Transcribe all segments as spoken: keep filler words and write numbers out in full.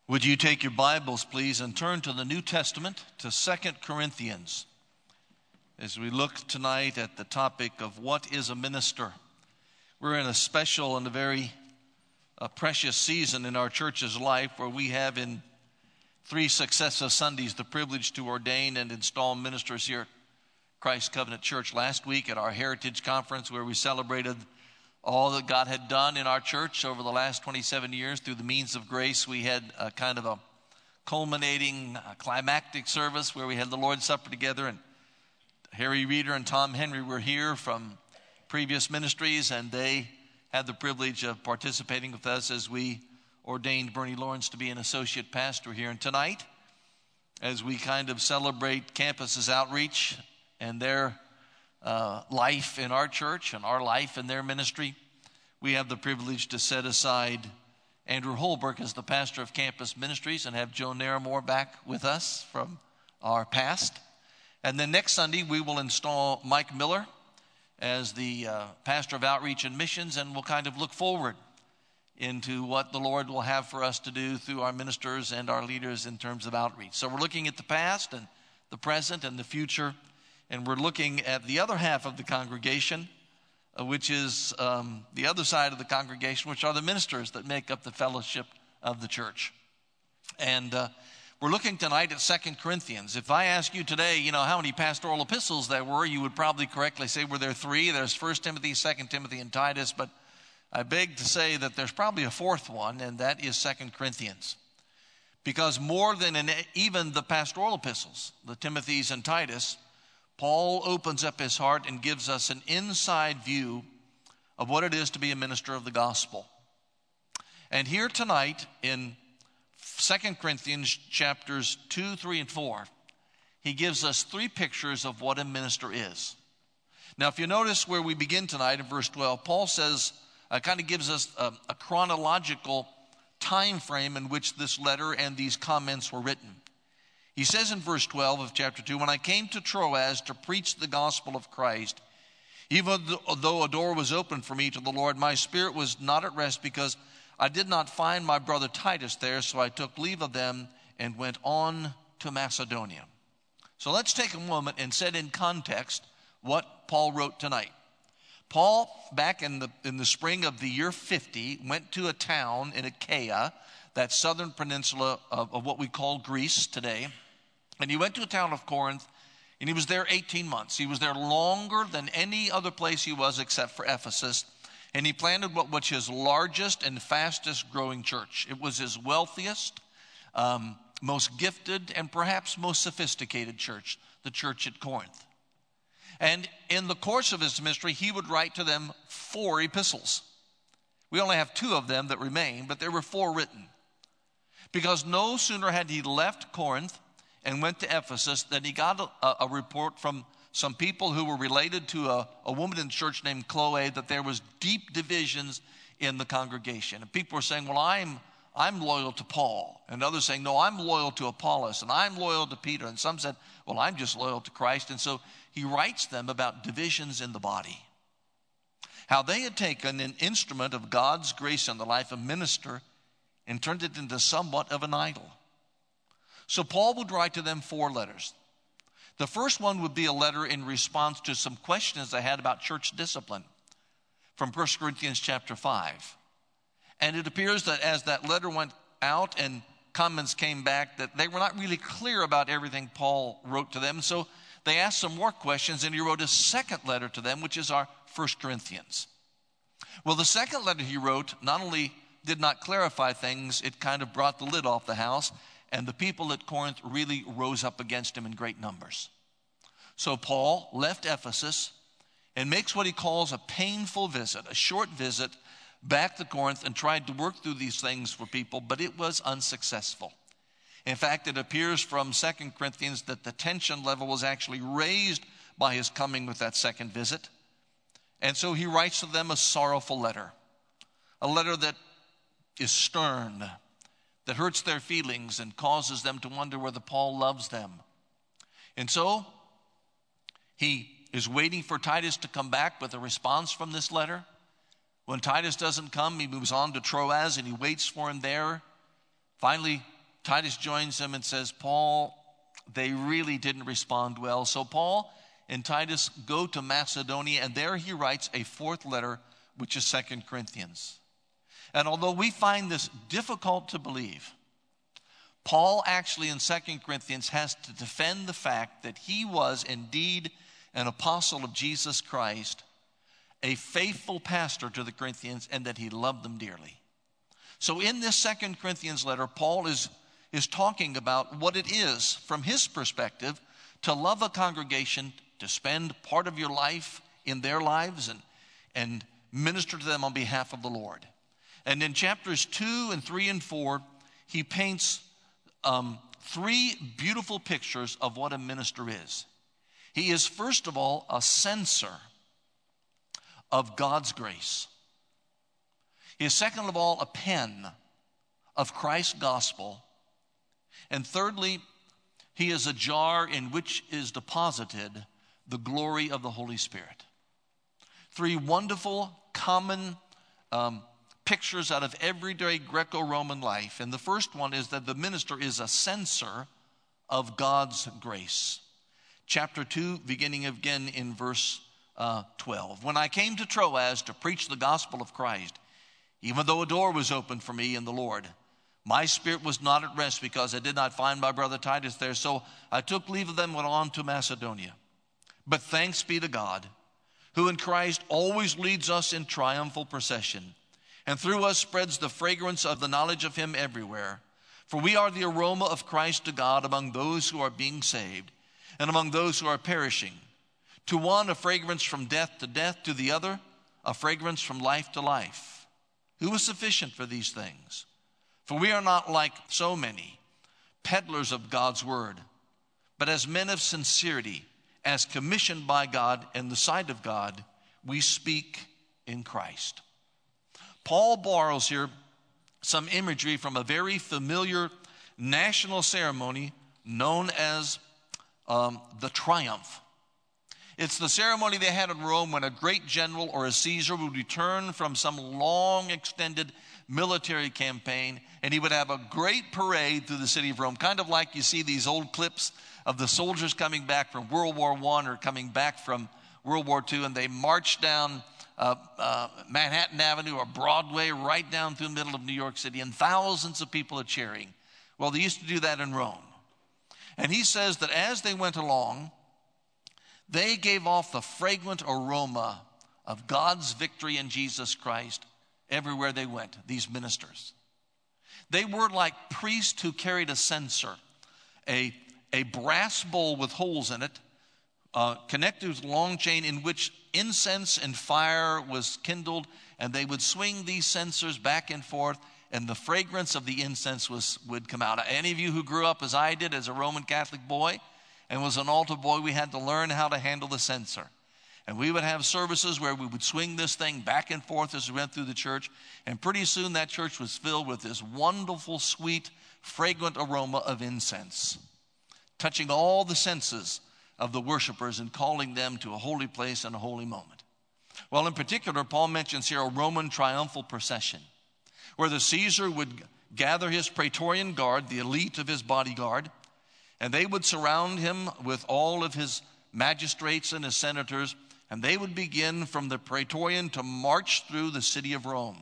Would you take your Bibles, please, and turn to the New Testament, to Second Corinthians, as we look tonight at the topic of what is a minister. We're in a special and a very uh, precious season in our church's life where we have in three successive Sundays the privilege to ordain and install ministers here at Christ Covenant Church. Last week at our Heritage Conference, where we celebrated all that God had done in our church over the last twenty-seven years through the means of grace, we had a kind of a culminating, uh, climactic service where we had the Lord's Supper together, and Harry Reeder and Tom Henry were here from previous ministries, and they had the privilege of participating with us as we ordained Bernie Lawrence to be an associate pastor here. And tonight, as we kind of celebrate Campus's outreach and their Uh, life in our church and our life in their ministry, we have the privilege to set aside Andrew Holbrook as the pastor of Campus Ministries and have Joe Naramore back with us from our past. And then next Sunday, we will install Mike Miller as the uh, pastor of Outreach and Missions, and we'll kind of look forward into what the Lord will have for us to do through our ministers and our leaders in terms of outreach. So we're looking at the past and the present and the future. And we're looking at the other half of the congregation, uh, which is um, the other side of the congregation, which are the ministers that make up the fellowship of the church. And uh, we're looking tonight at Second Corinthians. If I ask you today, you know, how many pastoral epistles there were, you would probably correctly say, were there three? There's First Timothy, Second Timothy, and Titus. But I beg to say that there's probably a fourth one, and that is Second Corinthians. Because more than in even the pastoral epistles, the Timothys and Titus, Paul opens up his heart and gives us an inside view of what it is to be a minister of the gospel. And here tonight in Second Corinthians chapters two, three, and four, he gives us three pictures of what a minister is. Now, if you notice where we begin tonight in verse twelve, Paul says, uh, kind of gives us a, a chronological time frame in which this letter and these comments were written. He says in verse twelve of chapter two, when I came to Troas to preach the gospel of Christ, even though a door was open for me to the Lord, my spirit was not at rest because I did not find my brother Titus there, so I took leave of them and went on to Macedonia. So let's take a moment and set in context what Paul wrote tonight. Paul, back in the, in the spring of the year fifty, went to a town in Achaia, that southern peninsula of, of what we call Greece today. And he went to a town of Corinth, and he was there eighteen months. He was there longer than any other place he was except for Ephesus. And he planted what was his largest and fastest growing church. It was his wealthiest, um, most gifted, and perhaps most sophisticated church, the church at Corinth. And in the course of his ministry, he would write to them four epistles. We only have two of them that remain, but there were four written. Because no sooner had he left Corinth and went to Ephesus than he got a, a report from some people who were related to a, a woman in the church named Chloe that there was deep divisions in the congregation. And people were saying, well, I'm, I'm loyal to Paul. And others saying, no, I'm loyal to Apollos. And I'm loyal to Peter. And some said, well, I'm just loyal to Christ. And so he writes them about divisions in the body. How they had taken an instrument of God's grace in the life of a minister and turned it into somewhat of an idol. So Paul would write to them four letters. The first one would be a letter in response to some questions they had about church discipline from First Corinthians chapter five. And it appears that as that letter went out and comments came back, that they were not really clear about everything Paul wrote to them. So they asked some more questions, and he wrote a second letter to them, which is our First Corinthians. Well, the second letter he wrote not only did not clarify things, it kind of brought the lid off the house, and the people at Corinth really rose up against him in great numbers. So Paul left Ephesus and makes what he calls a painful visit, a short visit back to Corinth, and tried to work through these things for people, but it was unsuccessful. In fact, it appears from Second Corinthians that the tension level was actually raised by his coming with that second visit. And so he writes to them a sorrowful letter, a letter that is stern, that hurts their feelings and causes them to wonder whether Paul loves them. And so he is waiting for Titus to come back with a response from this letter. When Titus doesn't come, he moves on to Troas and he waits for him there. Finally, Titus joins him and says, Paul, they really didn't respond well. So Paul and Titus go to Macedonia, and there he writes a fourth letter, which is Second Corinthians. And although we find this difficult to believe, Paul actually in Second Corinthians has to defend the fact that he was indeed an apostle of Jesus Christ, a faithful pastor to the Corinthians, and that he loved them dearly. So in this Second Corinthians letter, Paul is, is talking about what it is from his perspective to love a congregation, to spend part of your life in their lives and, and minister to them on behalf of the Lord. And in chapters two and three and four, he paints um, three beautiful pictures of what a minister is. He is, first of all, a censer of God's grace. He is, second of all, a pen of Christ's gospel. And thirdly, he is a jar in which is deposited the glory of the Holy Spirit. Three wonderful, common um, pictures out of everyday Greco-Roman life. And the first one is that the minister is a censer of God's grace. Chapter two, beginning again in verse uh, twelve. When I came to Troas to preach the gospel of Christ, even though a door was opened for me in the Lord, my spirit was not at rest because I did not find my brother Titus there. So I took leave of them and went on to Macedonia. But thanks be to God, who in Christ always leads us in triumphal procession, and through us spreads the fragrance of the knowledge of him everywhere. For we are the aroma of Christ to God among those who are being saved and among those who are perishing. To one, a fragrance from death to death, to the other, a fragrance from life to life. Who is sufficient for these things? For we are not like so many peddlers of God's word, but as men of sincerity, as commissioned by God in the sight of God, we speak in Christ. Paul borrows here some imagery from a very familiar national ceremony known as um, the triumph. It's the ceremony they had in Rome when a great general or a Caesar would return from some long extended military campaign, and he would have a great parade through the city of Rome, kind of like you see these old clips of the soldiers coming back from World War One or coming back from World War Two, and they march down uh, uh, Manhattan Avenue or Broadway right down through the middle of New York City, and thousands of people are cheering. Well, they used to do that in Rome. And he says that as they went along, they gave off the fragrant aroma of God's victory in Jesus Christ everywhere they went, these ministers. They were like priests who carried a censer, a, a brass bowl with holes in it, uh, connected with a long chain in which incense and fire was kindled, and they would swing these censers back and forth, and the fragrance of the incense was would come out. Any of you who grew up as I did as a Roman Catholic boy and was an altar boy, we had to learn how to handle the censer. And we would have services where we would swing this thing back and forth as we went through the church. And pretty soon that church was filled with this wonderful, sweet, fragrant aroma of incense, touching all the senses of the worshipers and calling them to a holy place and a holy moment. Well, in particular, Paul mentions here a Roman triumphal procession, where the Caesar would gather his Praetorian Guard, the elite of his bodyguard, and they would surround him with all of his magistrates and his senators, and they would begin from the Praetorian to march through the city of Rome.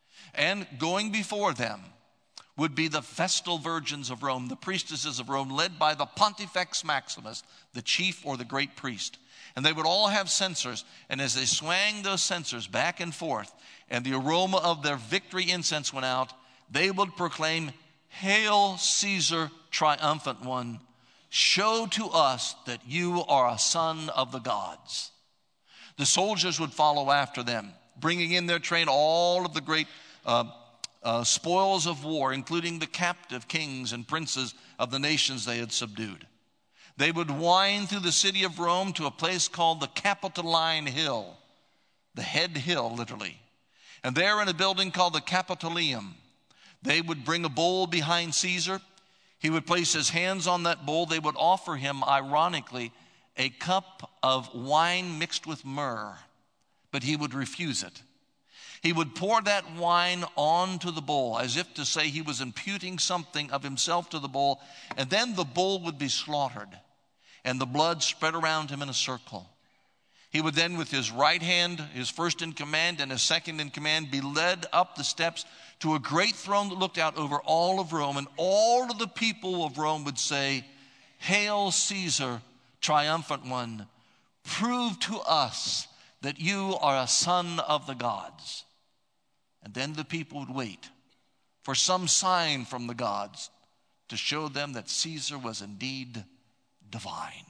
And going before them would be the Vestal Virgins of Rome, the priestesses of Rome, led by the Pontifex Maximus, the chief or the great priest. And they would all have censers, and as they swang those censers back and forth, and the aroma of their victory incense went out, they would proclaim, "Hail Caesar, triumphant one. Show to us that you are a son of the gods." The soldiers would follow after them, bringing in their train all of the great uh, uh, spoils of war, including the captive kings and princes of the nations they had subdued. They would wind through the city of Rome to a place called the Capitoline Hill, the head hill, literally. And there in a building called the Capitolium, they would bring a bowl behind Caesar. He would place his hands on that bowl. They would offer him, ironically, a cup of wine mixed with myrrh, but he would refuse it. He would pour that wine onto the bull as if to say he was imputing something of himself to the bull, and then the bull would be slaughtered and the blood spread around him in a circle. He would then, with his right hand, his first in command and his second in command, be led up the steps to a great throne that looked out over all of Rome, and all of the people of Rome would say, "Hail Caesar, triumphant one, prove to us that you are a son of the gods." And then the people would wait for some sign from the gods to show them that Caesar was indeed divine.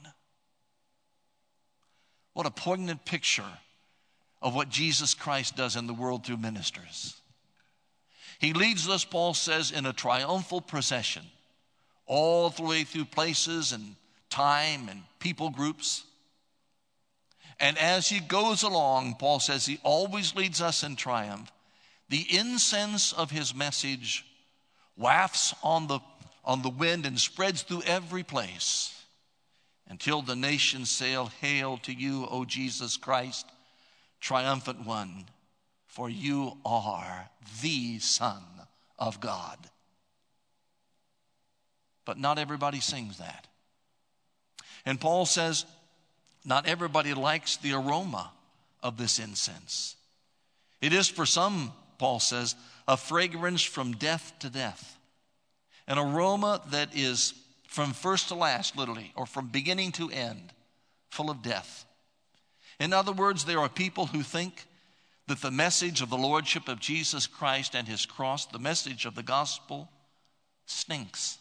What a poignant picture of what Jesus Christ does in the world through ministers. He leads us, Paul says, in a triumphal procession, all the way through places and time and people groups. And as he goes along, Paul says he always leads us in triumph. The incense of his message wafts on the, on the wind and spreads through every place until the nations say, "Hail to you, O Jesus Christ, triumphant one, for you are the Son of God." But not everybody sings that. And Paul says, not everybody likes the aroma of this incense. It is for some, Paul says, a fragrance from death to death. An aroma that is from first to last, literally, or from beginning to end, full of death. In other words, there are people who think that the message of the Lordship of Jesus Christ and his cross, the message of the gospel, stinks.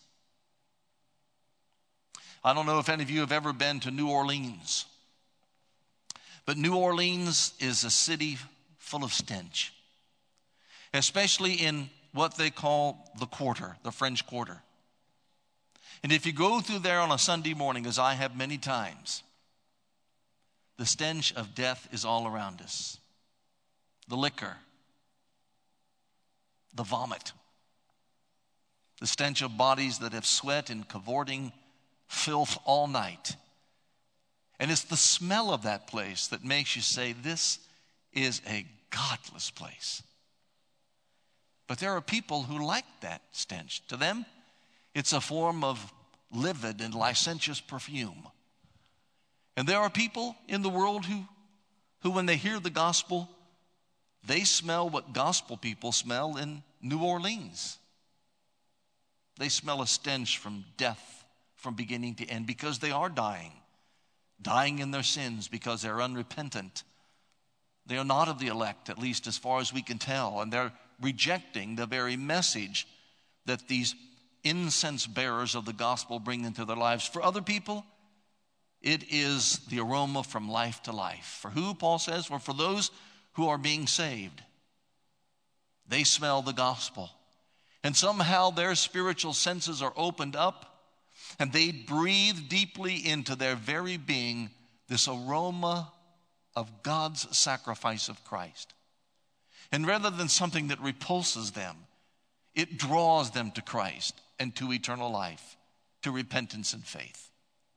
I don't know if any of you have ever been to New Orleans, but New Orleans is a city full of stench, especially in what they call the Quarter, the French Quarter. And if you go through there on a Sunday morning, as I have many times, the stench of death is all around us. The liquor, the vomit, the stench of bodies that have sweat and cavorting filth all night. And it's the smell of that place that makes you say, this is a godless place. But there are people who like that stench. To them, it's a form of livid and licentious perfume. And there are people in the world who, who when they hear the gospel, they smell what gospel people smell in New Orleans. They smell a stench from death from beginning to end because they are dying. Dying in their sins because they're unrepentant. They are not of the elect, at least as far as we can tell. And they're rejecting the very message that these incense bearers of the gospel bring into their lives. For other people, it is the aroma from life to life. For who, Paul says, well, for those who are being saved, they smell the gospel. And somehow their spiritual senses are opened up, and they breathe deeply into their very being this aroma of God's sacrifice of Christ. And rather than something that repulses them, it draws them to Christ and to eternal life, to repentance and faith.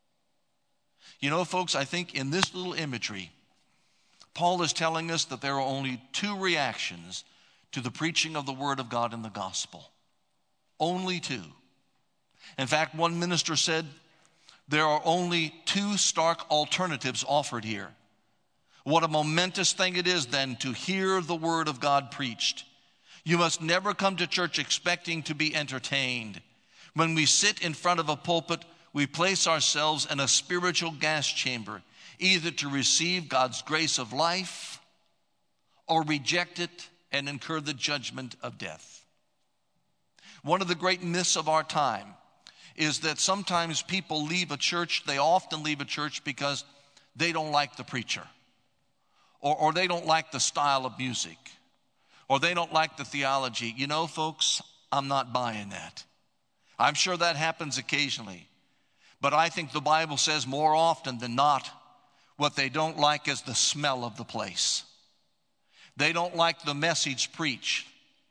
You know, folks, I think in this little imagery, Paul is telling us that there are only two reactions to the preaching of the Word of God in the gospel. Only two. In fact, one minister said, there are only two stark alternatives offered here. What a momentous thing it is then to hear the Word of God preached. You must never come to church expecting to be entertained. When we sit in front of a pulpit, we place ourselves in a spiritual gas chamber, either to receive God's grace of life or reject it and incur the judgment of death. One of the great myths of our time is that sometimes people leave a church, they often leave a church because they don't like the preacher, or, or they don't like the style of music, or they don't like the theology. You know, folks, I'm not buying that. I'm sure that happens occasionally. But I think the Bible says more often than not, what they don't like is the smell of the place. They don't like the message preached.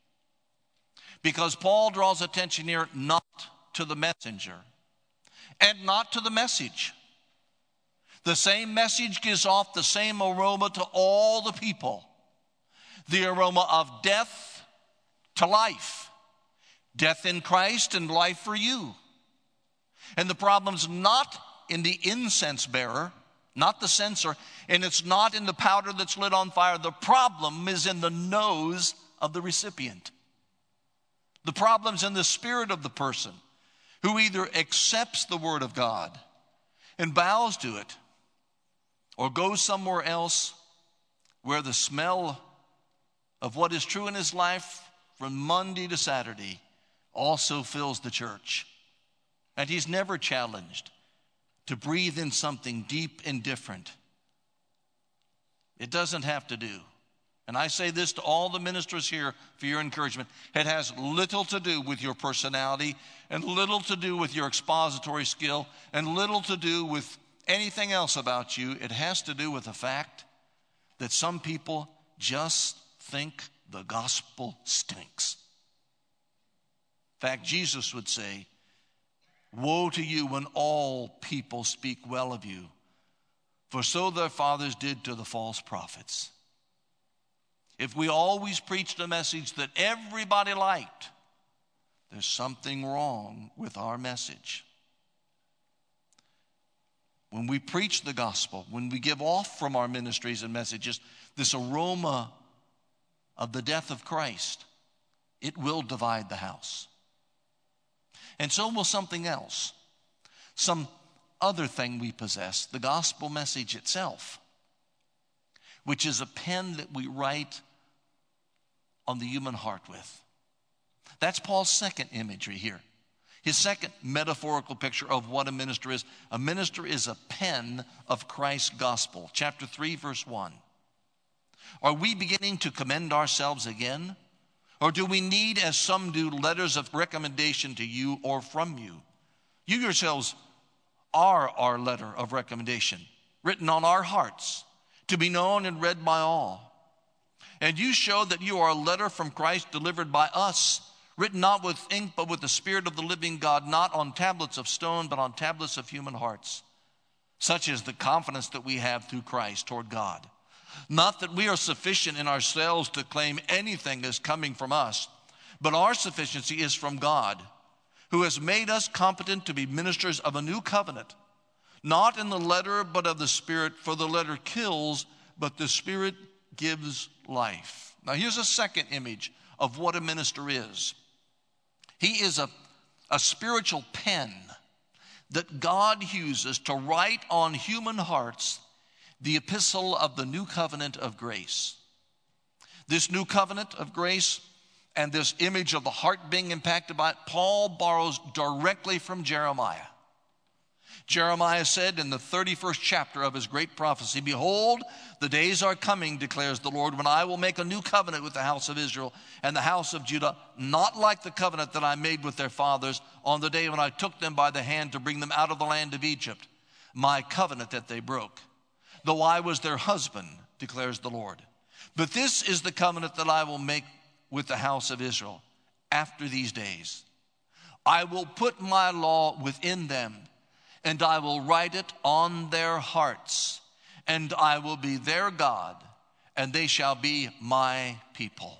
Because Paul draws attention here not to the messenger and not to the message. The same message gives off the same aroma to all the people. the aroma of death to life. Death in Christ and life for you. And the problem's not in the incense bearer, not the censer, and it's not in the powder that's lit on fire. The problem is in the nose of the recipient. The problem's in the spirit of the person who either accepts the word of God and bows to it, or goes somewhere else where the smell of what is true in his life from Monday to Saturday also fills the church. And he's never challenged to breathe in something deep and different. It doesn't have to do. And I say this to all the ministers here for your encouragement. It has little to do with your personality and little to do with your expository skill and little to do with anything else about you. It has to do with the fact that some people just think the gospel stinks. In fact, Jesus would say, woe to you when all people speak well of you, for so their fathers did to the false prophets. If we always preached a message that everybody liked, there's something wrong with our message. When we preach the gospel, when we give off from our ministries and messages this aroma of the death of Christ, it will divide the house. And so will something else, some other thing we possess, the gospel message itself, which is a pen that we write on the human heart with. That's Paul's second imagery here. His second metaphorical picture of what a minister is. A minister is a pen of Christ's gospel. Chapter three, verse one. Are we beginning to commend ourselves again? Or do we need, as some do, letters of recommendation to you or from you? You yourselves are our letter of recommendation, written on our hearts, to be known and read by all. And you show that you are a letter from Christ delivered by us, written not with ink, but with the Spirit of the living God, not on tablets of stone, but on tablets of human hearts. Such is the confidence that we have through Christ toward God. Not that we are sufficient in ourselves to claim anything as coming from us, but our sufficiency is from God, who has made us competent to be ministers of a new covenant, not in the letter, but of the Spirit, for the letter kills, but the Spirit gives life. Now here's a second image of what a minister is. He is a, a spiritual pen that God uses to write on human hearts the epistle of the new covenant of grace. This new covenant of grace and this image of the heart being impacted by it, Paul borrows directly from Jeremiah. Jeremiah said in the thirty-first chapter of his great prophecy, behold, the days are coming, declares the Lord, when I will make a new covenant with the house of Israel and the house of Judah, not like the covenant that I made with their fathers on the day when I took them by the hand to bring them out of the land of Egypt, my covenant that they broke, though I was their husband, declares the Lord. But this is the covenant that I will make with the house of Israel after these days. I will put my law within them, and I will write it on their hearts, and I will be their God, and they shall be my people.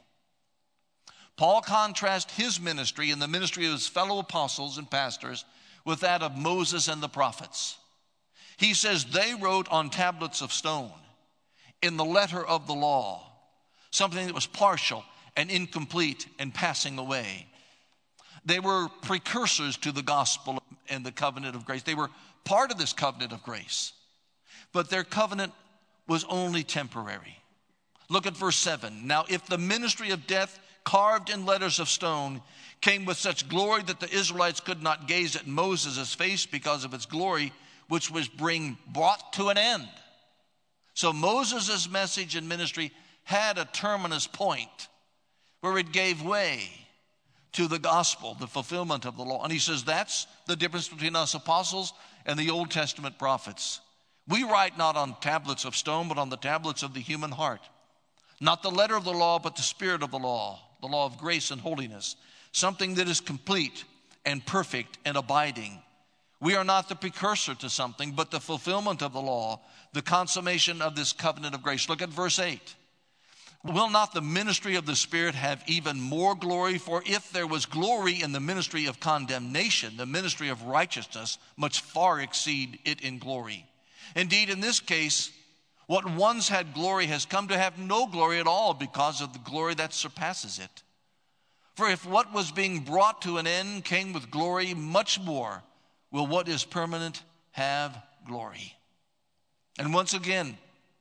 Paul contrasts his ministry and the ministry of his fellow apostles and pastors with that of Moses and the prophets. He says they wrote on tablets of stone in the letter of the law, something that was partial and incomplete and passing away. They were precursors to the gospel and the covenant of grace. They were part of this covenant of grace, but their covenant was only temporary. Look at verse seven. Now, if the ministry of death carved in letters of stone came with such glory that the Israelites could not gaze at Moses' face because of its glory, which was being brought to an end. So Moses' message and ministry had a terminus point where it gave way to the gospel, the fulfillment of the law. And he says that's the difference between us apostles and the Old Testament prophets. We write not on tablets of stone, but on the tablets of the human heart. Not the letter of the law, but the spirit of the law, the law of grace and holiness, something that is complete and perfect and abiding. We are not the precursor to something, but the fulfillment of the law, the consummation of this covenant of grace. Look at verse eight. Will not the ministry of the Spirit have even more glory? For if there was glory in the ministry of condemnation, the ministry of righteousness much far exceed it in glory. Indeed, in this case, what once had glory has come to have no glory at all because of the glory that surpasses it. For if what was being brought to an end came with glory, much more will what is permanent have glory. And once again,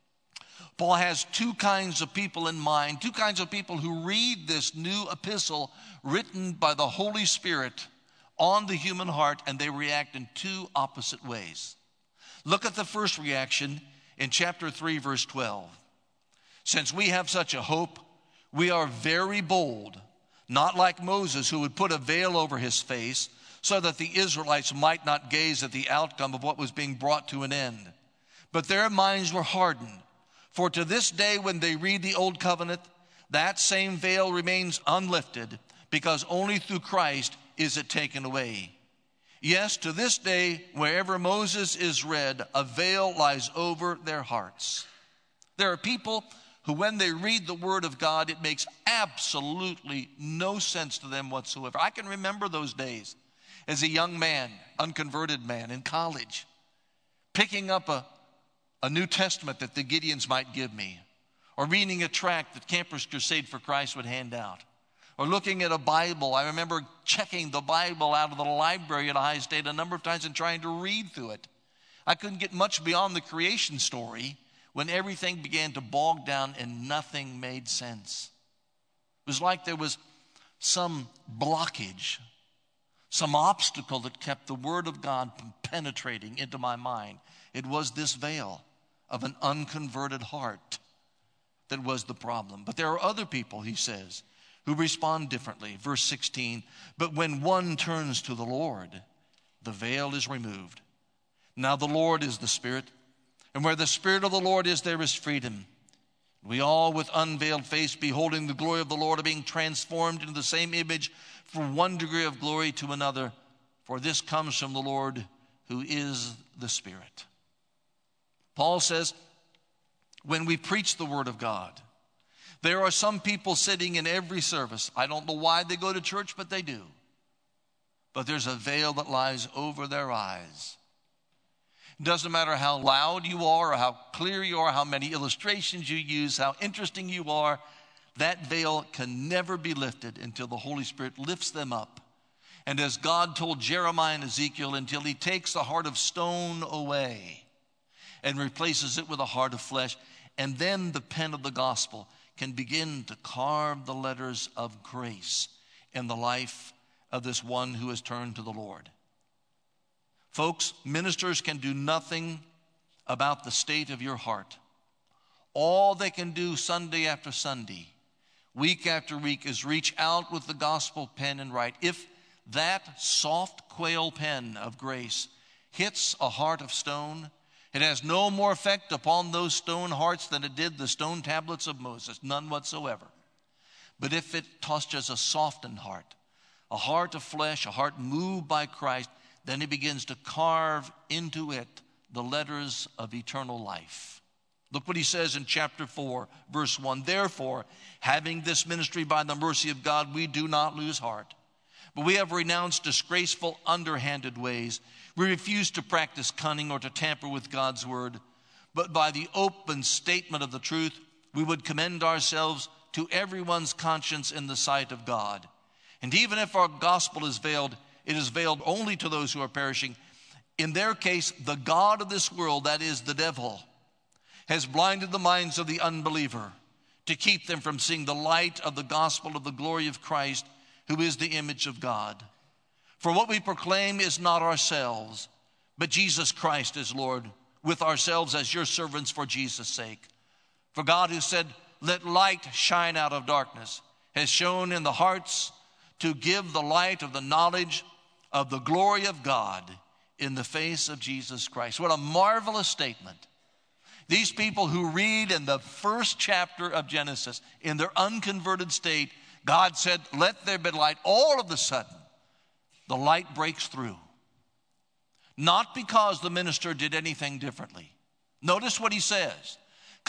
Paul has two kinds of people in mind, two kinds of people who read this new epistle written by the Holy Spirit on the human heart, and they react in two opposite ways. Look at the first reaction in chapter three, verse twelve. Since we have such a hope, we are very bold, not like Moses, who would put a veil over his face so that the Israelites might not gaze at the outcome of what was being brought to an end. But their minds were hardened. For to this day, when they read the Old Covenant, that same veil remains unlifted, because only through Christ is it taken away. Yes, to this day, wherever Moses is read, a veil lies over their hearts. There are people who, when they read the Word of God, it makes absolutely no sense to them whatsoever. I can remember those days as a young man, unconverted man in college, picking up a a New Testament that the Gideons might give me, or reading a tract that Campus Crusade for Christ would hand out, or looking at a Bible. I remember checking the Bible out of the library at Ohio State a number of times and trying to read through it. I couldn't get much beyond the creation story when everything began to bog down and nothing made sense. It was like there was some blockage, some obstacle that kept the Word of God from penetrating into my mind. It was this veil of an unconverted heart that was the problem. But there are other people, he says, who respond differently. Verse sixteen, but when one turns to the Lord, the veil is removed. Now the Lord is the Spirit, and where the Spirit of the Lord is, there is freedom. We all, with unveiled face, beholding the glory of the Lord, are being transformed into the same image from one degree of glory to another. For this comes from the Lord, who is the Spirit. Paul says, when we preach the Word of God, there are some people sitting in every service. I don't know why they go to church, but they do. But there's a veil that lies over their eyes. It doesn't matter how loud you are or how clear you are, how many illustrations you use, how interesting you are, that veil can never be lifted until the Holy Spirit lifts them up. And as God told Jeremiah and Ezekiel, until he takes the heart of stone away and replaces it with a heart of flesh, and then the pen of the gospel can begin to carve the letters of grace in the life of this one who has turned to the Lord. Folks, ministers can do nothing about the state of your heart. All they can do Sunday after Sunday, week after week, is reach out with the gospel pen and write. If that soft quail pen of grace hits a heart of stone, it has no more effect upon those stone hearts than it did the stone tablets of Moses, none whatsoever. But if it touches a softened heart, a heart of flesh, a heart moved by Christ, then he begins to carve into it the letters of eternal life. Look what he says in chapter four, verse one. Therefore, having this ministry by the mercy of God, we do not lose heart. But we have renounced disgraceful, underhanded ways. We refuse to practice cunning or to tamper with God's word. But by the open statement of the truth, we would commend ourselves to everyone's conscience in the sight of God. And even if our gospel is veiled, it is veiled only to those who are perishing. In their case, the god of this world, that is the devil, has blinded the minds of the unbeliever to keep them from seeing the light of the gospel of the glory of Christ, who is the image of God. For what we proclaim is not ourselves, but Jesus Christ as Lord, with ourselves as your servants for Jesus' sake. For God, who said, let light shine out of darkness, has shone in the hearts to give the light of the knowledge of the glory of God in the face of Jesus Christ. What a marvelous statement. These people who read in the first chapter of Genesis, in their unconverted state, God said, let there be light. All of a sudden, the light breaks through. Not because the minister did anything differently. Notice what he says.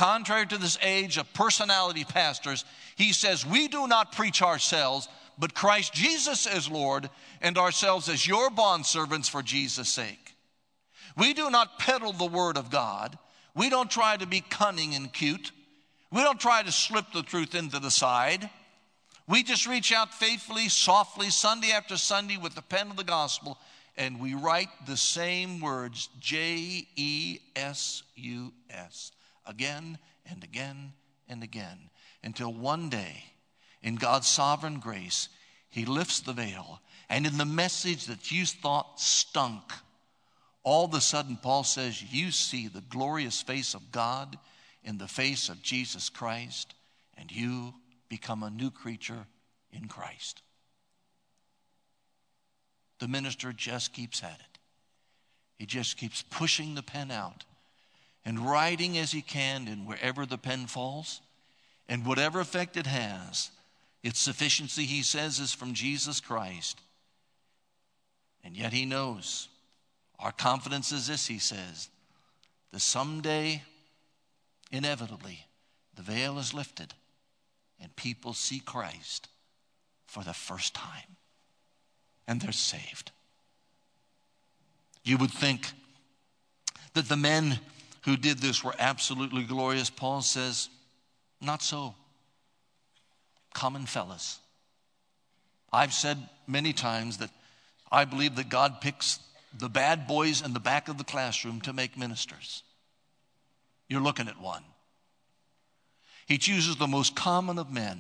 Contrary to this age of personality pastors, he says, we do not preach ourselves, but Christ Jesus as Lord, and ourselves as your bondservants for Jesus' sake. We do not peddle the word of God. We don't try to be cunning and cute. We don't try to slip the truth into the side. We just reach out faithfully, softly, Sunday after Sunday with the pen of the gospel, and we write the same words, J E S U S, again and again and again, until one day, in God's sovereign grace, he lifts the veil, and in the message that you thought stunk, all of a sudden Paul says, you see the glorious face of God in the face of Jesus Christ, and you become a new creature in Christ. The minister just keeps at it. He just keeps pushing the pen out and writing as he can, and wherever the pen falls, and whatever effect it has, its sufficiency, he says, is from Jesus Christ. And yet he knows, our confidence is this, he says, that someday, inevitably, the veil is lifted and people see Christ for the first time, and they're saved. You would think that the men who did this were absolutely glorious. Paul says, not so. Common fellas. I've said many times that I believe that God picks the bad boys in the back of the classroom to make ministers. You're looking at one. He chooses the most common of men,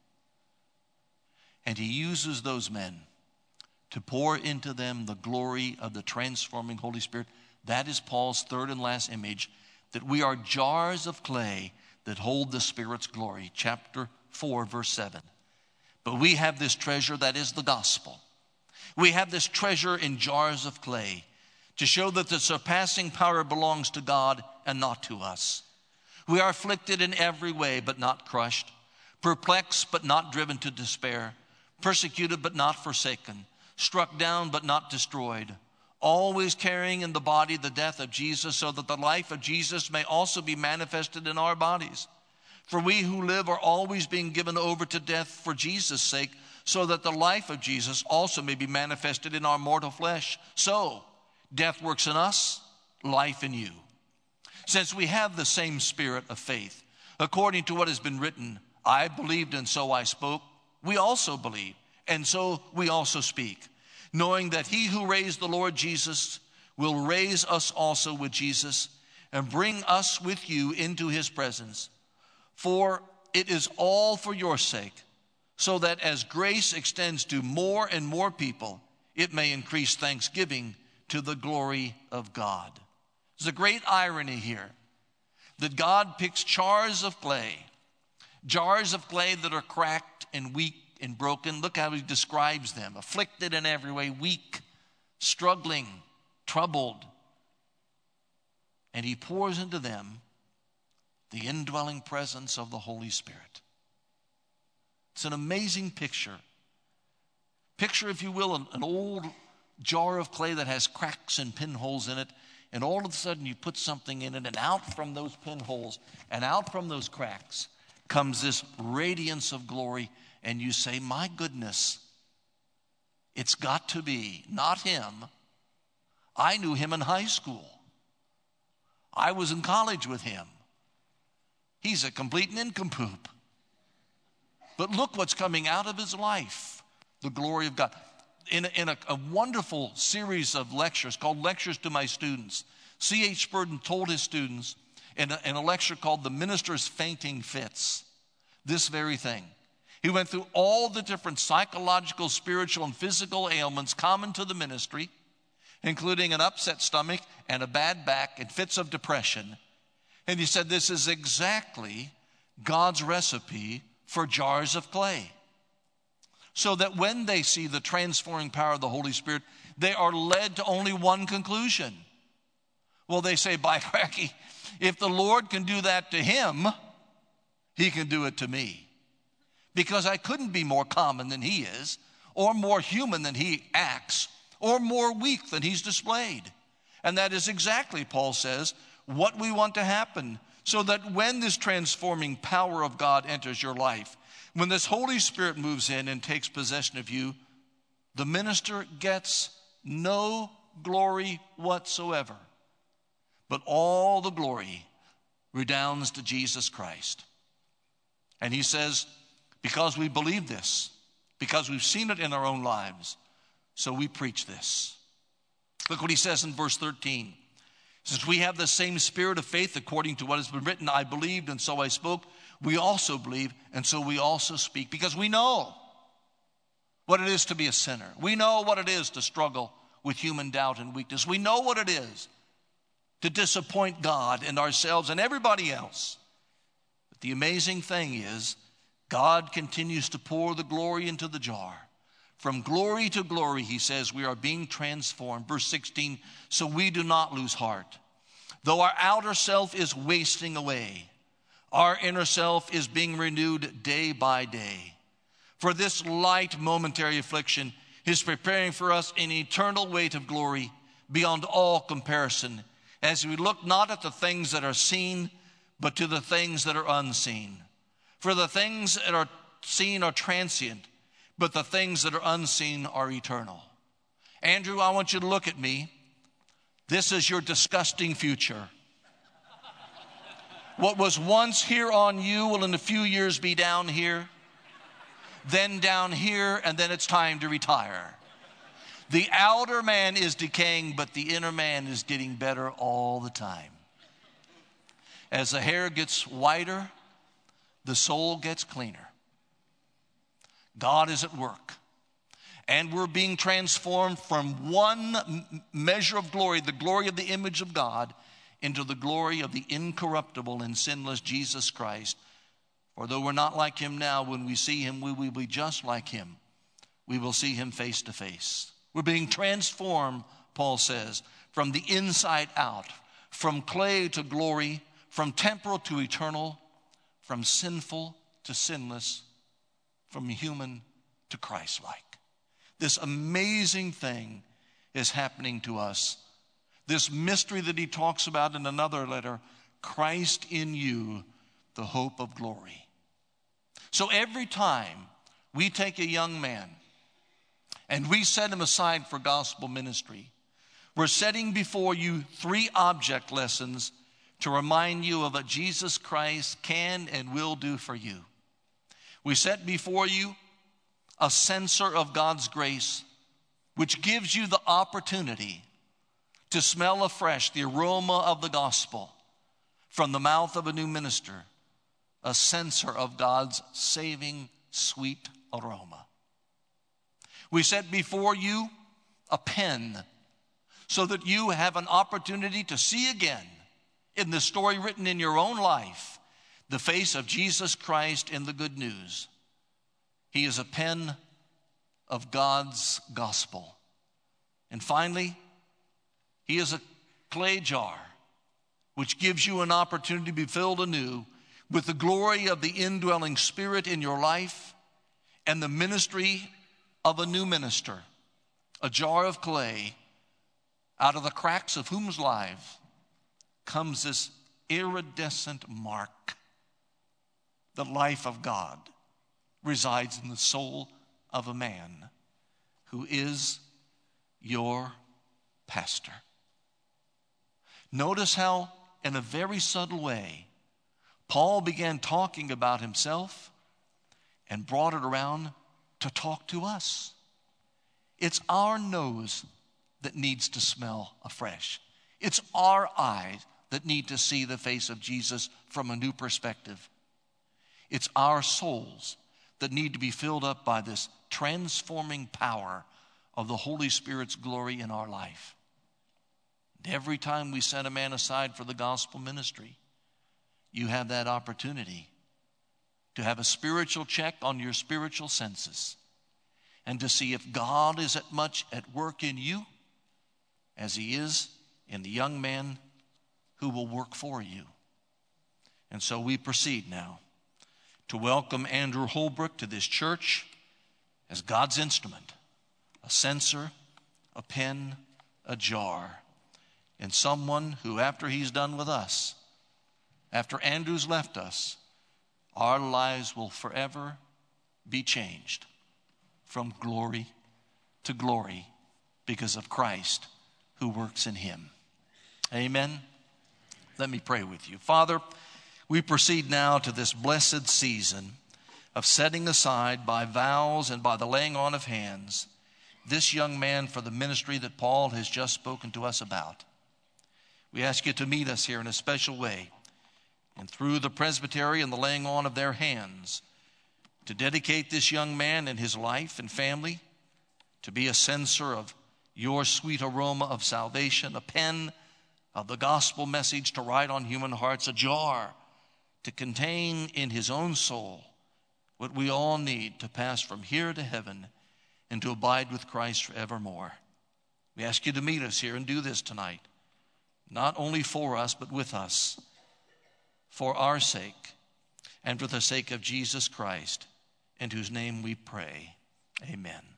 and he uses those men to pour into them the glory of the transforming Holy Spirit. That is Paul's third and last image, that we are jars of clay that hold the Spirit's glory. Chapter four, verse seven. But we have this treasure that is the gospel. We have this treasure in jars of clay to show that the surpassing power belongs to God and not to us. We are afflicted in every way, but not crushed, perplexed, but not driven to despair, persecuted, but not forsaken, struck down, but not destroyed, always carrying in the body the death of Jesus, so that the life of Jesus may also be manifested in our bodies. For we who live are always being given over to death for Jesus' sake, so that the life of Jesus also may be manifested in our mortal flesh. So, death works in us, life in you. Since we have the same spirit of faith, according to what has been written, I believed and so I spoke, we also believe, and so we also speak, knowing that he who raised the Lord Jesus will raise us also with Jesus and bring us with you into his presence. For it is all for your sake, so that as grace extends to more and more people, it may increase thanksgiving to the glory of God. There's a great irony here that God picks jars of clay, jars of clay that are cracked and weak and broken. Look how he describes them: afflicted in every way, weak, struggling, troubled. And he pours into them the indwelling presence of the Holy Spirit. It's an amazing picture. Picture, if you will, an, an old jar of clay that has cracks and pinholes in it, and all of a sudden you put something in it, and out from those pinholes and out from those cracks comes this radiance of glory, and you say, my goodness, it's got to be not him. I knew him in high school. I was in college with him. He's a complete nincompoop. But look what's coming out of his life, the glory of God. In, a, in a, a wonderful series of lectures called Lectures to My Students, C H Spurgeon told his students in a, in a lecture called The Minister's Fainting Fits, this very thing. He went through all the different psychological, spiritual, and physical ailments common to the ministry, including an upset stomach and a bad back and fits of depression. And he said, this is exactly God's recipe for jars of clay. So that when they see the transforming power of the Holy Spirit, they are led to only one conclusion. Well, they say, by cracky, if the Lord can do that to him, he can do it to me. Because I couldn't be more common than he is, or more human than he acts, or more weak than he's displayed. And that is exactly, Paul says, what we want to happen So that when this transforming power of God enters your life, when this Holy Spirit moves in and takes possession of you, the minister gets no glory whatsoever, but all the glory redounds to Jesus Christ. And he says, because we believe this, because we've seen it in our own lives, so we preach this. Look what he says in verse thirteen. Since we have the same spirit of faith according to what has been written, I believed and so I spoke, we also believe and so we also speak, because we know what it is to be a sinner. We know what it is to struggle with human doubt and weakness. We know what it is to disappoint God and ourselves and everybody else. But the amazing thing is, God continues to pour the glory into the jar. From glory to glory, he says, we are being transformed. Verse sixteen, so we do not lose heart. Though our outer self is wasting away, our inner self is being renewed day by day. For this light momentary affliction is preparing for us an eternal weight of glory beyond all comparison, as we look not at the things that are seen, but to the things that are unseen. For the things that are seen are transient, but the things that are unseen are eternal. Andrew, I want you to look at me. This is your disgusting future. What was once here on you will in a few years be down here, then down here, and then it's time to retire. The outer man is decaying, but the inner man is getting better all the time. As the hair gets whiter, the soul gets cleaner. God is at work. And we're being transformed from one measure of glory, the glory of the image of God, into the glory of the incorruptible and sinless Jesus Christ. For though we're not like him now, when we see him, we will be just like him. We will see him face to face. We're being transformed, Paul says, from the inside out, from clay to glory, from temporal to eternal, from sinful to sinless, from human to Christ-like. This amazing thing is happening to us. This mystery that he talks about in another letter, Christ in you, the hope of glory. So every time we take a young man and we set him aside for gospel ministry, we're setting before you three object lessons to remind you of what Jesus Christ can and will do for you. We set before you a censer of God's grace, which gives you the opportunity to smell afresh the aroma of the gospel from the mouth of a new minister, a censer of God's saving, sweet aroma. We set before you a pen so that you have an opportunity to see again in the story written in your own life the face of Jesus Christ in the good news. He is a pen of God's gospel. And finally, he is a clay jar which gives you an opportunity to be filled anew with the glory of the indwelling Spirit in your life and the ministry of a new minister, a jar of clay out of the cracks of whose life comes this iridescent mark. The life of God resides in the soul of a man who is your pastor. Notice how, in a very subtle way, Paul began talking about himself and brought it around to talk to us. It's our nose that needs to smell afresh. It's our eyes that need to see the face of Jesus from a new perspective. It's our souls that need to be filled up by this transforming power of the Holy Spirit's glory in our life. And every time we set a man aside for the gospel ministry, you have that opportunity to have a spiritual check on your spiritual senses and to see if God is as much at work in you as he is in the young man who will work for you. And so we proceed now to welcome Andrew Holbrook to this church as God's instrument, a censer, a pen, a jar, and someone who, after he's done with us, after Andrew's left us, our lives will forever be changed from glory to glory because of Christ who works in him. Amen. Let me pray with you. Father, we proceed now to this blessed season of setting aside by vows and by the laying on of hands this young man for the ministry that Paul has just spoken to us about. We ask you to meet us here in a special way, and through the presbytery and the laying on of their hands, to dedicate this young man and his life and family to be a censer of your sweet aroma of salvation, a pen of the gospel message to write on human hearts, a jar to contain in his own soul what we all need to pass from here to heaven and to abide with Christ forevermore. We ask you to meet us here and do this tonight, not only for us, but with us, for our sake and for the sake of Jesus Christ, in whose name we pray. Amen.